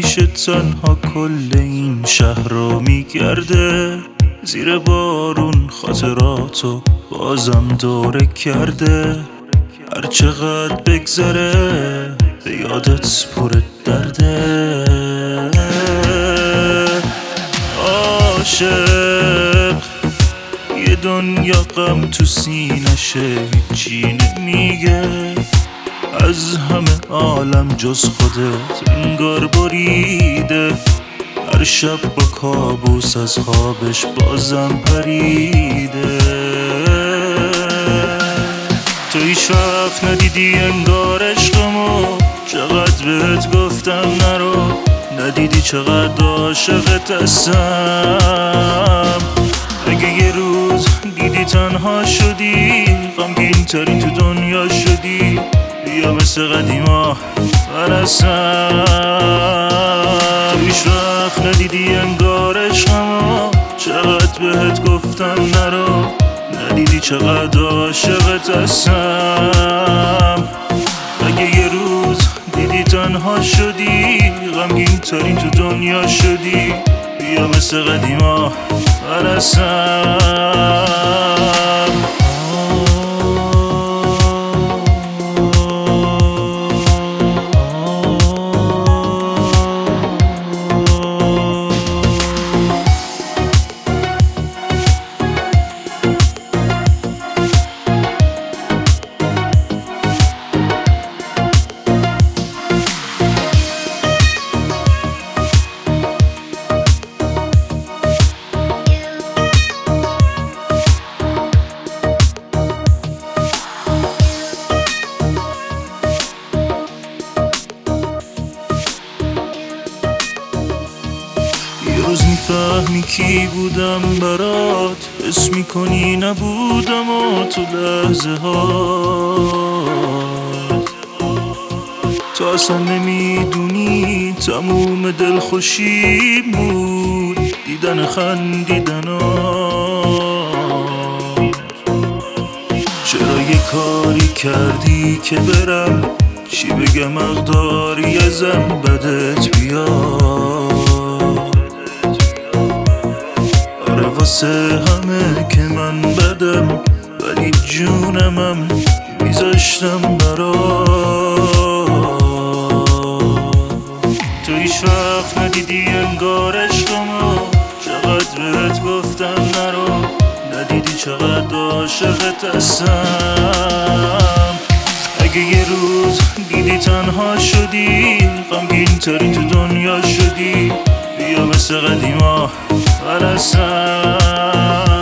همیشه تنها کل این شهر رو میگرده، زیر بارون خاطراتو بازم دوره کرده. هر چقدر بگذره به یادت پر درده. عاشق یه دنیا غم تو سینشه هیچی نمیگه، از همه عالم جز خودت انگار بریده. هر شب با کابوس از خوابش بازم پریده. تو هیچ وقت ندیدی انگار عشقمو، چقدر بهت گفتم نرو، ندیدی چقدر عاشقت هستم. اگه یه روز دیدی تنها شدی، غمگین ترین تو دنیا شدی، بیا مثل قدیما من هستم. تو هیچ وقت ندیدی انگار عشقمو، چقدر بهت گفتم نرو، ندیدی چقدر عاشقت هستم. اگه یه روز دیدی تنها شدی، غمگین ترین تو دنیا شدی، بیا مثل قدیما من هستم. یه روز میفهمی کی بودم برات، حس میکنی نبودم و تو لحظه ها تو اصلا نمیدونی تموم دل خوشی بود دیدن خندیدنات. چرا یه کاری کردی که برم، چی بگم اقداری ازم بدت بیاد. واسه همه که من بدم، ولی جونمم میذاشتم برات. تو هیچ وقت ندیدی انگار عشقمو، چقدر بهت گفتم نرو، ندیدی چقدر عاشقت هستم. اگه یه روز دیدی تنها شدی، غمگین ترین تو دنیا شدی، بیا مثل قدیما من هستم.